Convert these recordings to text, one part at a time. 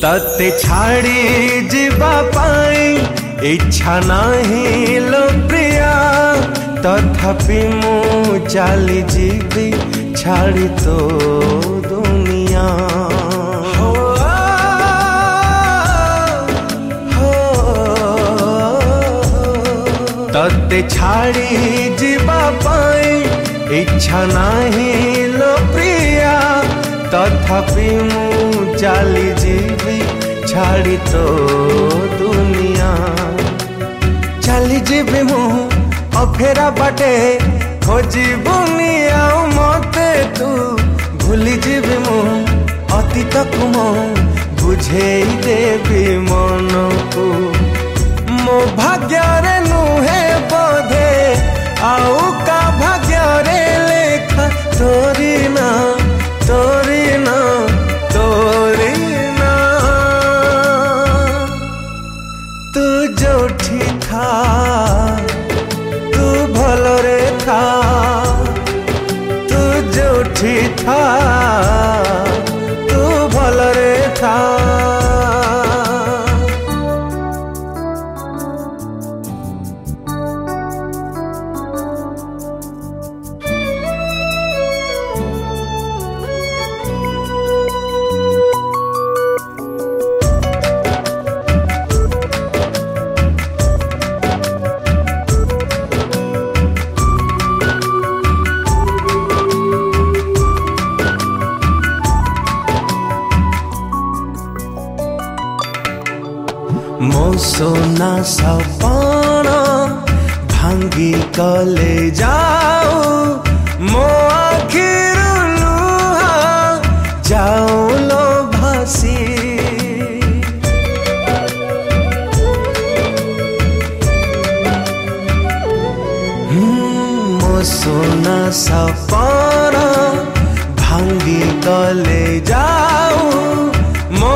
तते छाड़ी जीवा पाई इच्छा नहीं लो प्रिया, तथापि मु चली जीवी छाड़ी तो दुनिया। तते छाड़ी जीवा पाई इच्छा नहीं लो प्रिया, तथापि मु चली जीवी छाड़ी तो दुनिया। चली जीवी मु अफेरा बाटे खोजिबुनी आउ मते तू, भूली जीवी मु अतीत को मु बुझेई देवी मन को। मो भाग्य रे नुहे बोधे आउ का भाग्य रे लेखा, तोरी ना तोरी ना तोरी ना। तू जोठी था तू भलरे था, तू जोठी था तू भलरे था। मो सोना सपना भांगी कले जाऊ, मो आखिर लुहा जाऊ लो भासी। मो सोना सपना भांगी कले जाऊ, मो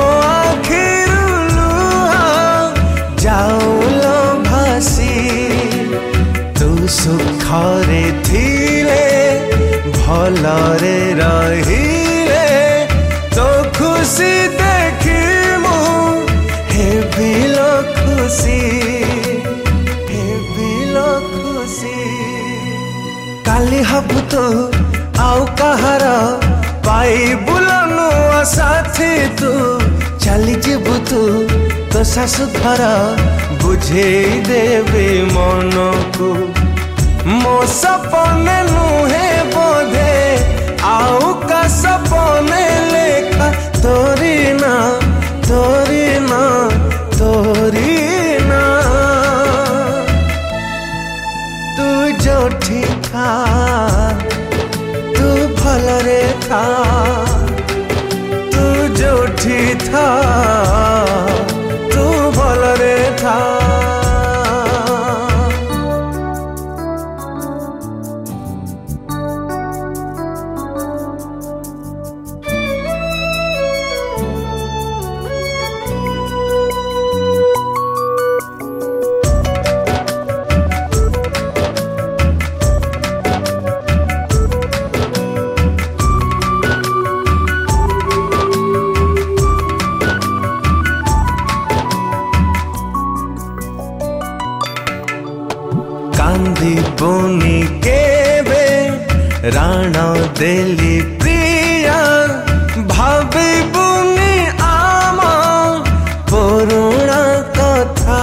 जाऊलो भासी। तू सुखरे थिले भलरे रहिले, तो खुशी देखी मु हेबिलो खुशी, हेबिलो खुशी। काली हबु तो आउ कहार पाई बुलनु साथी, तू चली जीबु तू तो सासु घर बुझेई देवी मन को। मो सपने नुहे बोधे आउ का सपने लेखा, तोरी ना तोरी ना तोरी ना। तू जोठी था तू भलरे था, तू जोठी था तू भलरे था। कांदी बुनी केबे राणा देली प्रिया, भाभी बुनी आमा पुरुणा कथा।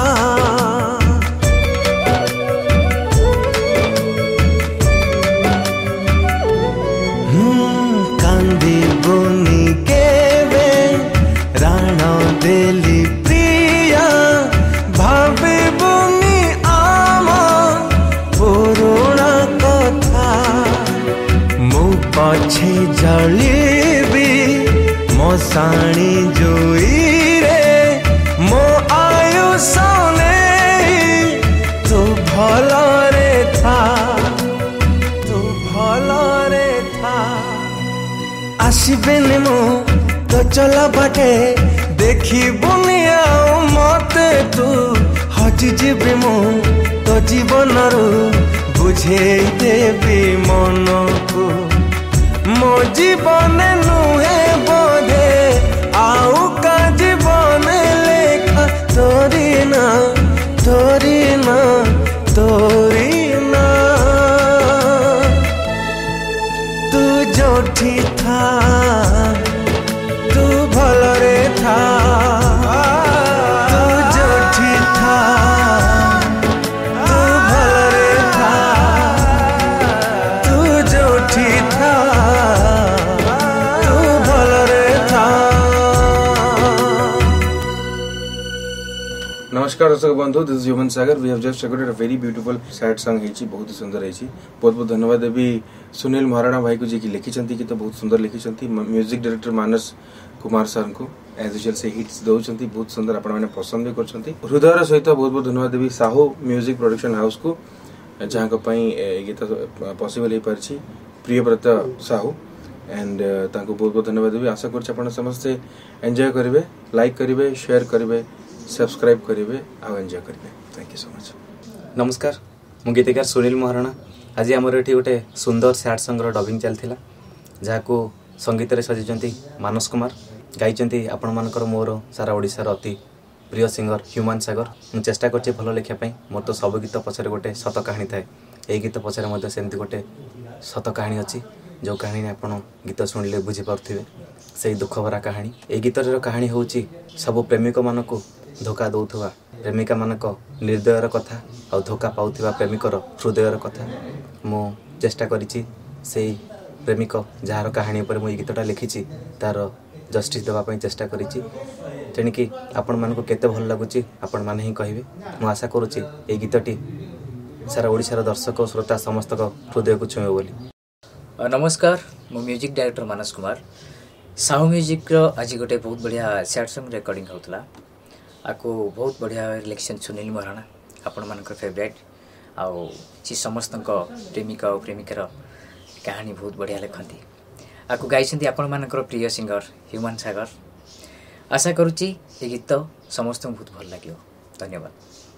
कांदी बुनी केबे राणा देली प्रिया, भाभी बुनी पुरुणा कथा। मु पछे जलिबी मशाणी जोई रे, मो आयुष नहीं तू भलरे था, तू भलरे था। आसबेनि मु तो चला बाटे देखी बुनिया मते, तू हजि जीवी मु तो जीवन रू बुझेई देवी मन को। मो जीवन नुहे बोधे आउ का जीवन नमस्कार दर्शक बंधु, this is Human Sagar. We have just recorded a very beautiful sad song हेची, बहुत ही सुंदर हेची. बहुत बहुत धन्यवाद देवी सुनील महाराणा भाई को जी की लिखिचंती, कि तो बहुत सुंदर लिखिचंती. Music director Manas Kumar sir को एज यूजुअल से हिट्स दउचंती, बहुत सुंदर आपण माने पसंद भी करचंती. हृदयर सहित बहुत बहुत धन्यवाद Devi Sahu music production house को, जहां को पई गीत पॉसिबल हे परछि. प्रियव्रत साहू एंड तांको बहुत बहुत धन्यवाद देवी. आशा करछि आपण समस्त एंजॉय करिवे, लाइक करिवे, शेयर करिवे, सब्सक्राइब करिवे आ एंजॉय करिवे. Thank you so much. नमस्कार, मु गीतकार सुनील महाराणा. आज आमर एठी गोटे सुंदर सैड सॉन्ग रो डबिंग चलथिला, जाको संगीत रे सजिचंती मानस कुमार, गाइचंती आपण मानकर मोर सारा ओडिसा रो अति प्रिय सिंगर ह्यूमन सागर. मु चेष्टा करछि भलो लेखिया पई. मोर तो सब गीत पछरे गोटे सत कहानी थाए. एई गीत पछरे मध्ये सेमती गोटे सत कहानी अछि, जो कहानी आपण गीत सुनले बुझी पारथिबे. सेई दुख भरा कहानी. एई गीत रो कहानी होउछि सब प्रेमिक मानको धोखा दौथुवा प्रेमिका मानक निर्दयर कथा और धोखा पाउथिबा प्रेमिकर हृदयर कथा. मु चेष्टा करिछि सेई प्रेमिक जार कहानी पर मु गीतटा लिखिछि तार जस्टिस देवा पई चेष्टा करिछि. तेणिकी आपण मानको केते भल लागुछि आपण माने ही कहिबे. मु आशा करूछि एई गीतटी सारा ओडिसा रो दर्शक और श्रोता समस्त हृदय को छुए बोली. नमस्कार, मु music director Manas Kumar. Sahu music रो आज गोटे बहुत बढ़िया सैड सॉन्ग रिकॉर्डिंग होतला. आपको बहुत बढ़िया इलेक्शन सुनील महाराणा आपण मानकर फेवरेट आउ ची समस्त प्रेमिका और प्रेमिकार कहानी बहुत बढ़िया लिखती. आपको गाई आपण मानकर प्रिय सिंगर ह्यूमन सागर. आशा करुच्ची ये गीत समस्त बहुत भल लगे. धन्यवाद.